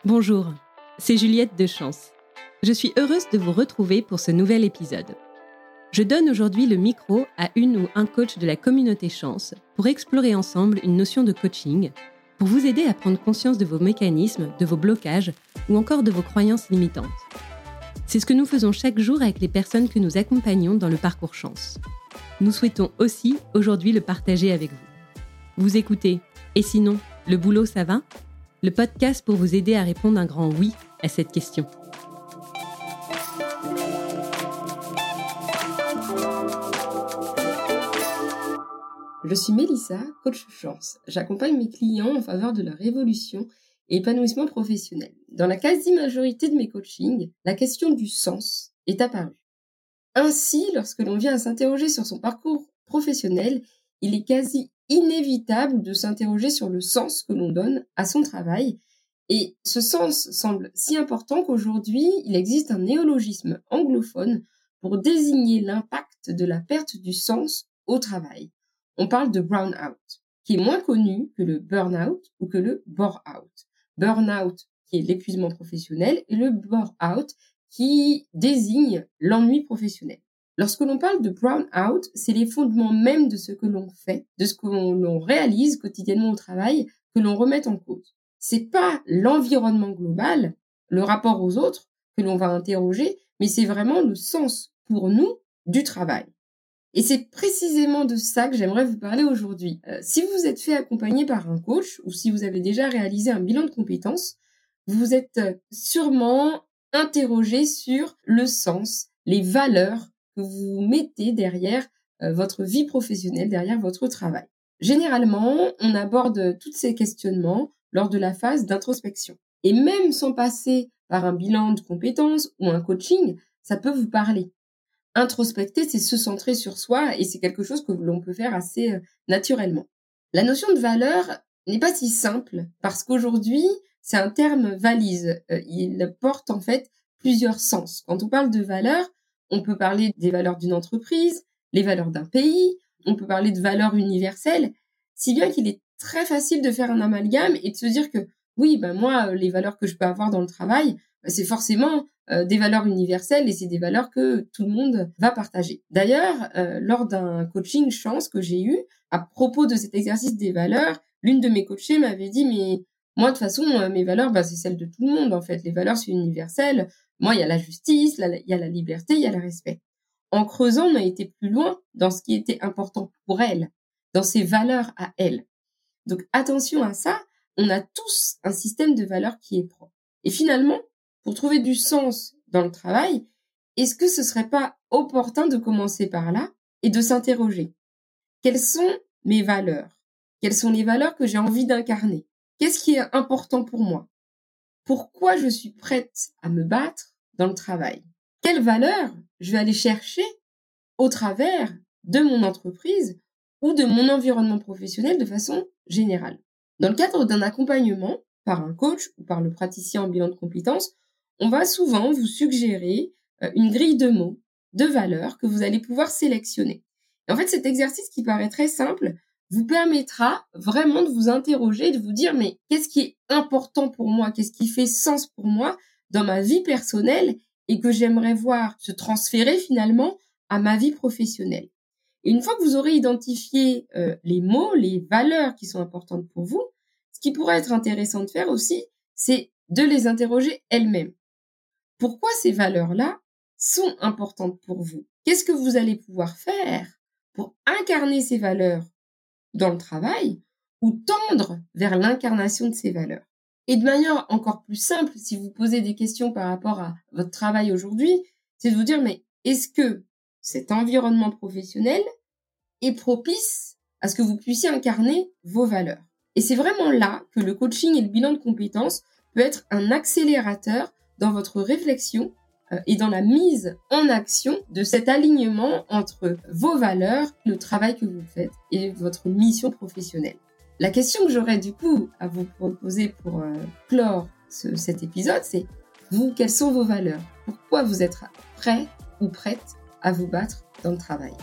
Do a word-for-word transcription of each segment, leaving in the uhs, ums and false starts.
Bonjour, c'est Juliette de Chance. Je suis heureuse de vous retrouver pour ce nouvel épisode. Je donne aujourd'hui le micro à une ou un coach de la communauté Chance pour explorer ensemble une notion de coaching, pour vous aider à prendre conscience de vos mécanismes, de vos blocages ou encore de vos croyances limitantes. C'est ce que nous faisons chaque jour avec les personnes que nous accompagnons dans le parcours Chance. Nous souhaitons aussi aujourd'hui le partager avec vous. Vous écoutez « Et sinon, le boulot, ça va ?» Le podcast pour vous aider à répondre un grand oui à cette question. Je suis Mélissa, coach Chance. J'accompagne mes clients en faveur de leur évolution et épanouissement professionnel. Dans la quasi-majorité de mes coachings, la question du sens est apparue. Ainsi, lorsque l'on vient à s'interroger sur son parcours professionnel, il est quasi inévitable de s'interroger sur le sens que l'on donne à son travail. Et ce sens semble si important qu'aujourd'hui, il existe un néologisme anglophone pour désigner l'impact de la perte du sens au travail. On parle de burn-out, qui est moins connu que le burn-out ou que le bore-out. Burn-out, qui est l'épuisement professionnel, et le bore-out, qui désigne l'ennui professionnel. Lorsque l'on parle de burn-out, c'est les fondements même de ce que l'on fait, de ce que l'on réalise quotidiennement au travail, que l'on remet en cause. C'est pas l'environnement global, le rapport aux autres que l'on va interroger, mais c'est vraiment le sens pour nous du travail. Et c'est précisément de ça que j'aimerais vous parler aujourd'hui. Euh, si vous vous êtes fait accompagner par un coach ou si vous avez déjà réalisé un bilan de compétences, vous vous êtes sûrement interrogé sur le sens, les valeurs que vous mettez derrière euh, votre vie professionnelle, derrière votre travail. Généralement, on aborde tous ces questionnements lors de la phase d'introspection. Et même sans passer par un bilan de compétences ou un coaching, ça peut vous parler. Introspecter, c'est se centrer sur soi et c'est quelque chose que l'on peut faire assez euh, naturellement. La notion de valeur n'est pas si simple parce qu'aujourd'hui, c'est un terme valise. Euh, il porte en fait plusieurs sens. Quand on parle de valeur, on peut parler des valeurs d'une entreprise, les valeurs d'un pays, on peut parler de valeurs universelles, si bien qu'il est très facile de faire un amalgame et de se dire que oui, ben moi, les valeurs que je peux avoir dans le travail, ben c'est forcément euh, des valeurs universelles et c'est des valeurs que tout le monde va partager. D'ailleurs, euh, lors d'un coaching Chance que j'ai eu, à propos de cet exercice des valeurs, l'une de mes coachées m'avait dit, mais moi, de toute façon, euh, mes valeurs, ben, c'est celles de tout le monde, en fait. Les valeurs, c'est universel. Moi, il y a la justice, la, il y a la liberté, il y a le respect. En creusant, on a été plus loin dans ce qui était important pour elle, dans ses valeurs à elle. Donc, attention à ça, on a tous un système de valeurs qui est propre. Et finalement, pour trouver du sens dans le travail, est-ce que ce serait pas opportun de commencer par là et de s'interroger? Quelles sont mes valeurs? Quelles sont les valeurs que j'ai envie d'incarner? Qu'est-ce qui est important pour moi? Pourquoi je suis prête à me battre dans le travail? Quelles valeurs je vais aller chercher au travers de mon entreprise ou de mon environnement professionnel de façon générale? Dans le cadre d'un accompagnement par un coach ou par le praticien en bilan de compétences, on va souvent vous suggérer une grille de mots, de valeurs que vous allez pouvoir sélectionner. Et en fait, cet exercice qui paraît très simple vous permettra vraiment de vous interroger, de vous dire mais qu'est-ce qui est important pour moi, qu'est-ce qui fait sens pour moi dans ma vie personnelle et que j'aimerais voir se transférer finalement à ma vie professionnelle. Et une fois que vous aurez identifié euh, les mots, les valeurs qui sont importantes pour vous, ce qui pourrait être intéressant de faire aussi, c'est de les interroger elles-mêmes. Pourquoi ces valeurs-là sont importantes pour vous? Qu'est-ce que vous allez pouvoir faire pour incarner ces valeurs dans le travail ou tendre vers l'incarnation de ces valeurs? Et de manière encore plus simple, si vous posez des questions par rapport à votre travail aujourd'hui, c'est de vous dire, mais est-ce que cet environnement professionnel est propice à ce que vous puissiez incarner vos valeurs? Et c'est vraiment là que le coaching et le bilan de compétences peut être un accélérateur dans votre réflexion euh, et dans la mise en action de cet alignement entre vos valeurs, le travail que vous faites et votre mission professionnelle. La question que j'aurais du coup à vous proposer pour euh, clore ce, cet épisode, c'est vous, quelles sont vos valeurs? Pourquoi vous êtes prêt ou prête à vous battre dans le travail?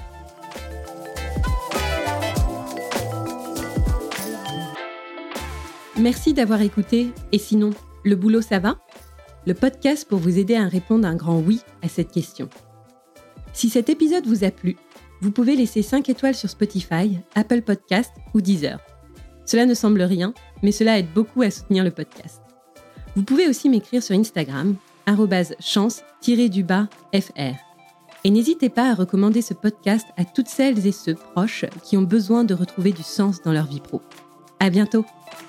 Merci d'avoir écouté Et sinon, Le boulot, ça va ? Le podcast pour vous aider à répondre un grand oui à cette question. Si cet épisode vous a plu, vous pouvez laisser cinq étoiles sur Spotify, Apple Podcasts ou Deezer. Cela ne semble rien, mais cela aide beaucoup à soutenir le podcast. Vous pouvez aussi m'écrire sur Instagram, arobase chance-du-bas fr. Et n'hésitez pas à recommander ce podcast à toutes celles et ceux proches qui ont besoin de retrouver du sens dans leur vie pro. À bientôt!